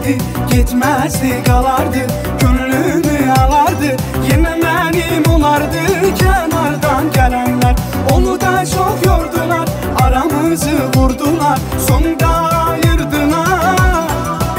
idi, gitmezdi kalardı, gönlümü alardı, yine benim olardı. Kenardan gelenler onu da çok yordular, aramızı vurdular, sonunda ayırdılar.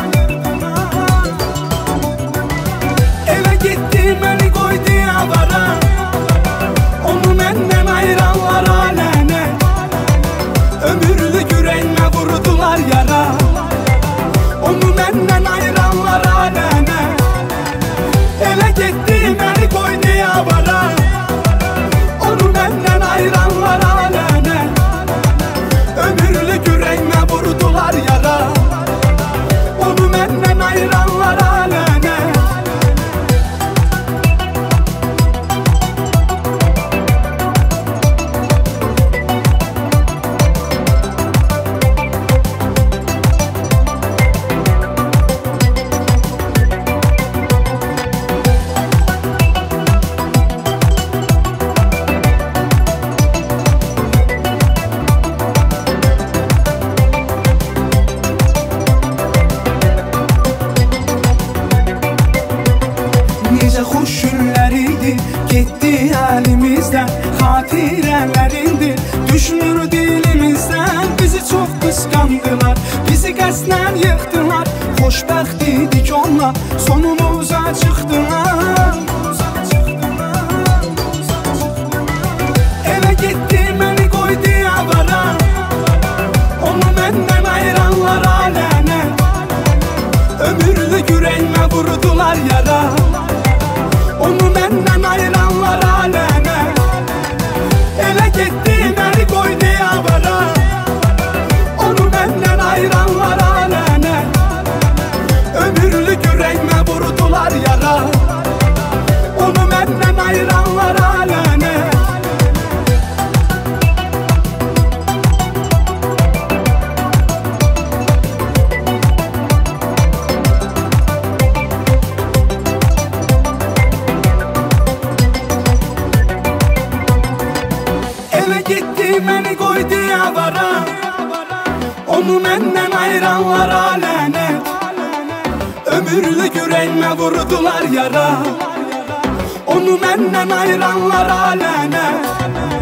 Eve gitti beni koydu avara, onu benden ayıranlar alene, ömürlük yüreğime vurdular yara. Onu benden ayıranlar alene, ele gitti beni koydu avara, onu benden ayıranlar alene, ömürlük yüreğime vurdular yara. Onu benden ayıranlar alene. Necə xoş günlər idi, getdi əlimizdən, xatirələrindir, düşmür dilimizdən. Bizi çox qısqandılar, bizi qəsdən yıxdılar, xoşbəxt idik onlar, sonumuza çıxdılar. Evə getdi məni qoydu avara, onu məndən ayıranlar alənə, ömürlük yüreğime vurdular yara. Onu benden ayıranlar alene, ele gitti beni koydu avara, onu benden ayıranlar alene, ömürlük yüreğime vurdular yara. Onu benden ayıranlar alene. Eve gitti beni koydu avara, onu benden ayıranlar alene, ömürlük yüreğime vurdular yara. Onu benden ayıranlar alene,